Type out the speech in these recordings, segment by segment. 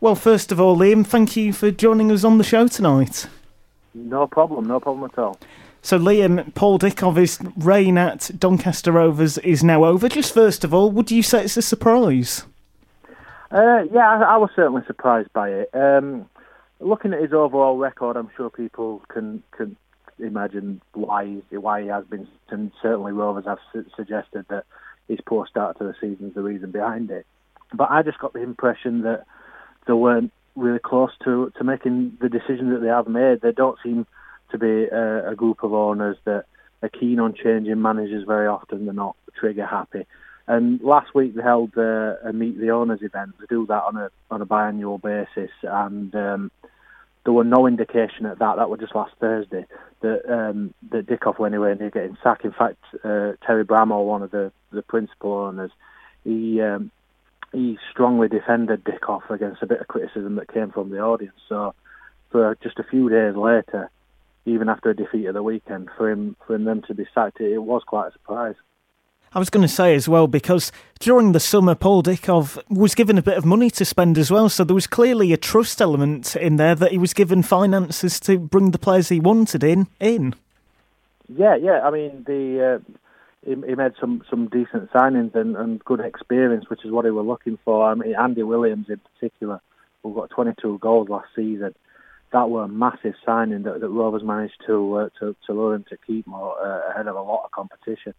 Well, first of all, Liam, thank you for joining us on the show tonight. No problem at all. So, Liam, Paul Dickov's reign at Doncaster Rovers is now over. Just first of all, would you say it's a surprise? I was certainly surprised by it. Looking at his overall record, I'm sure people can imagine why he has been, and certainly Rovers have suggested that his poor start to the season is the reason behind it. But I just got the impression that they weren't really close to making the decision that they have made. They don't seem to be a group of owners that are keen on changing managers very often. They're not trigger happy. And last week they held a Meet the Owners event. They do that on a biannual basis, and there were no indication at that was just last Thursday, that Dickov went anywhere near getting sacked. In fact, Terry Bramall, one of the principal owners, he strongly defended Dickov against a bit of criticism that came from the audience. So for just a few days later, even after a defeat at the weekend, for them to be sacked, it was quite a surprise. I was going to say as well, because during the summer, Paul Dickov was given a bit of money to spend as well, so there was clearly a trust element in there that he was given finances to bring the players he wanted in. Yeah. I mean, he made some decent signings and good experience, which is what he was looking for. I mean, Andy Williams in particular, who got 22 goals last season. That were a massive signing that Rovers managed to lure him to Keepmoor ahead of a lot of competition.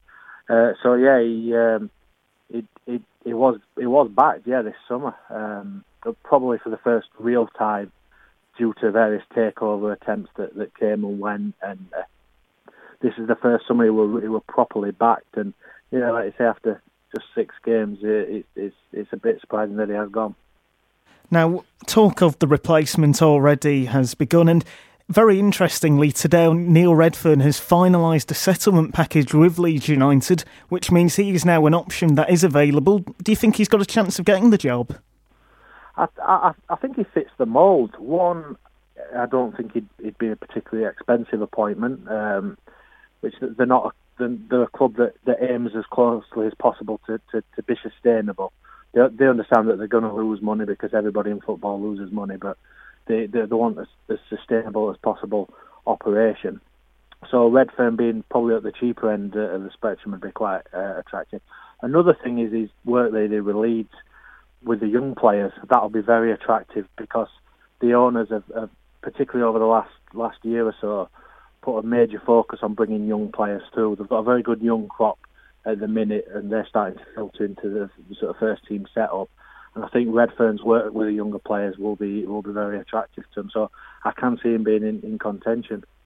He was back this summer, probably for the first real time due to various takeover attempts that came and went, and this is the first summer he were properly backed. And like you say, after just 6 games, it's a bit surprising that he has gone. Now, talk of the replacement already has begun, and very interestingly, today Neil Redfern has finalised a settlement package with Leeds United, which means he is now an option that is available. Do you think he's got a chance of getting the job? I think he fits the mould. One, I don't think he'd be a particularly expensive appointment, which they're not. They're a club that aims as closely as possible to be sustainable. They understand that they're going to lose money because everybody in football loses money, but they want as sustainable as possible operation. So Redfern being probably at the cheaper end of the spectrum would be quite attractive. Another thing is his work that he did with Leeds with the young players. That'll be very attractive because the owners have particularly over the last year or so, put a major focus on bringing young players through. They've got a very good young crop at the minute, and they're starting to filter into the sort of first team setup. And I think Redfern's work with the younger players will be very attractive to him. So I can see him being in contention.